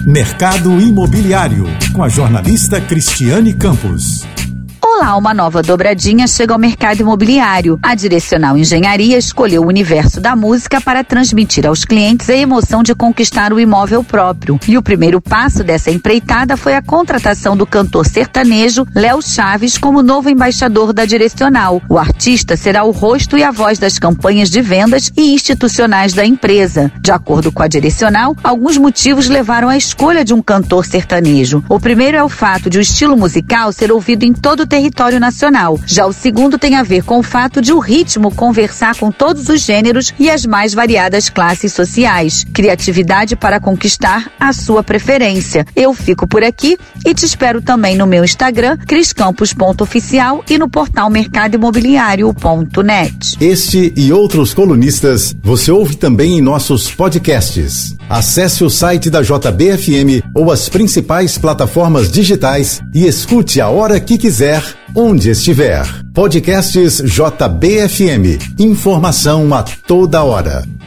Mercado Imobiliário, com a jornalista Cristiane Campos. Olá, uma nova dobradinha chega ao mercado imobiliário. A Direcional Engenharia escolheu o universo da música para transmitir aos clientes a emoção de conquistar o imóvel próprio. E o primeiro passo dessa empreitada foi a contratação do cantor sertanejo Léo Chaves como novo embaixador da Direcional. O artista será o rosto e a voz das campanhas de vendas e institucionais da empresa. De acordo com a Direcional, alguns motivos levaram à escolha de um cantor sertanejo. O primeiro é o fato de o estilo musical ser ouvido em todo o território nacional. Já o segundo tem a ver com o fato de o ritmo conversar com todos os gêneros e as mais variadas classes sociais. Criatividade para conquistar a sua preferência. Eu fico por aqui e te espero também no meu Instagram, criscampos.oficial, e no portal mercadoimobiliario.net. Este e outros colunistas você ouve também em nossos podcasts. Acesse o site da JBFM ou as principais plataformas digitais e escute a hora que quiser, onde estiver. Podcasts JBFM. Informação a toda hora.